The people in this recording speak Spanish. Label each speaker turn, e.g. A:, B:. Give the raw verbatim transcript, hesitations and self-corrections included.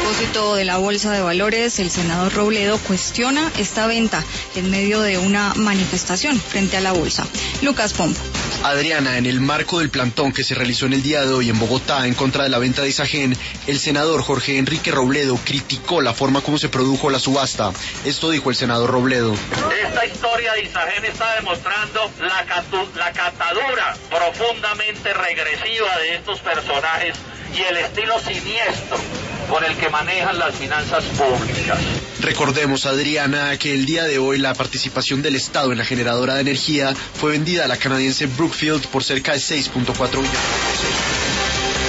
A: propósito de la Bolsa de Valores, el senador Robledo cuestiona esta venta en medio de una manifestación frente a la bolsa. Lucas Pombo.
B: Adriana, en el marco del plantón que se realizó en el día de hoy en Bogotá en contra de la venta de Isagen, el senador Jorge Enrique Robledo criticó la forma como se produjo la subasta. Esto dijo el senador Robledo.
C: Esta historia de Isagen está demostrando la, catu- la catadura profundamente regresiva de estos personajes y el estilo siniestro con el que manejan las finanzas públicas.
B: Recordemos, Adriana, que el día de hoy la participación del Estado en la generadora de energía fue vendida a la canadiense Brookfield por cerca de seis punto cuatro millones de pesos.